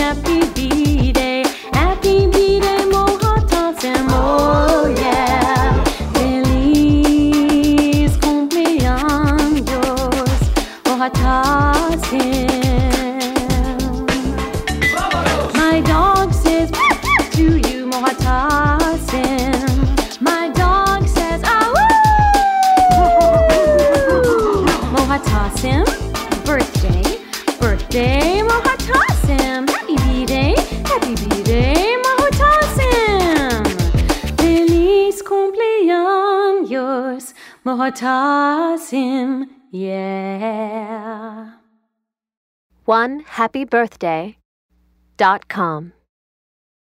happy B-Day. Happy B-Day, Mohatasim, oh yeah. Feliz cumpleaños, Mohatasim. My dog says to you, Mohatasim. My dog says, Mohatasim, birthday, Mohatasim. Happy B-Day, Mohatasim. Feliz cumpleaños, Mohatasim, yeah. OneHappyBirthday.com